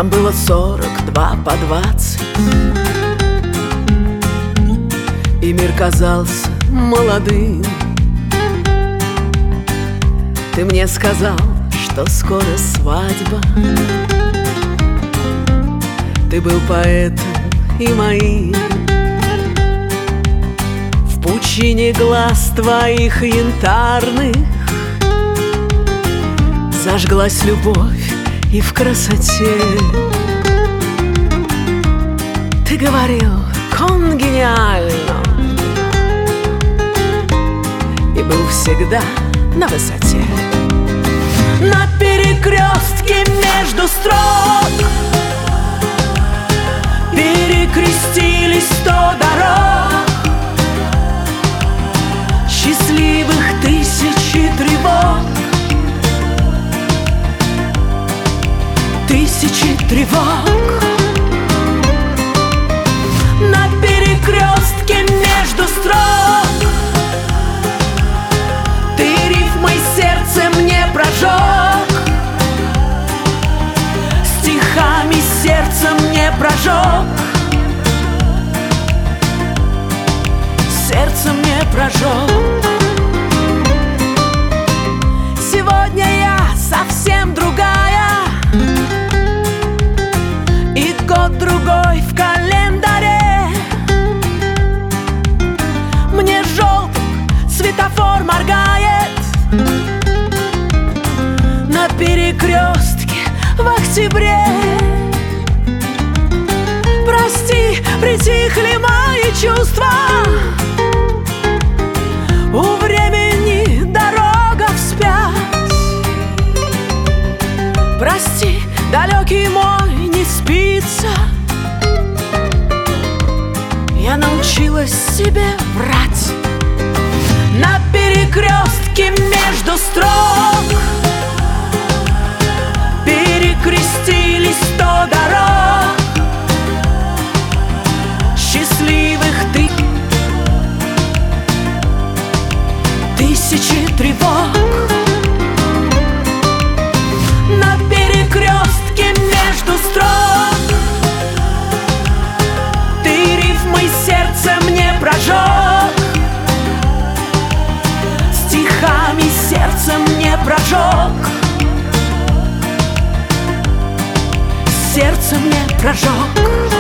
Нам было 42 по 20, и мир казался молодым. Ты мне сказал, что скоро свадьба. Ты был поэтом и моим. В пучине глаз твоих янтарных зажглась любовь и в красоте. Ты говорил конгениально и был всегда на высоте. На перекрестке между строк перекрестились 100 дорог, счастливых тысячи тревог, тысячи тревог. На перекрестке между строк ты рифмой сердце мне прожег, стихами сердце мне прожег, сердце мне прожег. Сегодня я совсем другая, и год другой в календаре. Мне желтый светофор моргает на перекрестке в октябре. Прости, притихли мои чувства, у времени дорога вспять. Прости, далекий мой, не спится. Я научилась себе врать. На перекрестке между строк перекрестились 100 дорог, счастливых ты, тысячи тревог. На перекрестке между строк ты рифмой сердце мне прожег, стихами сердце мне прожег, сердце мне прожег.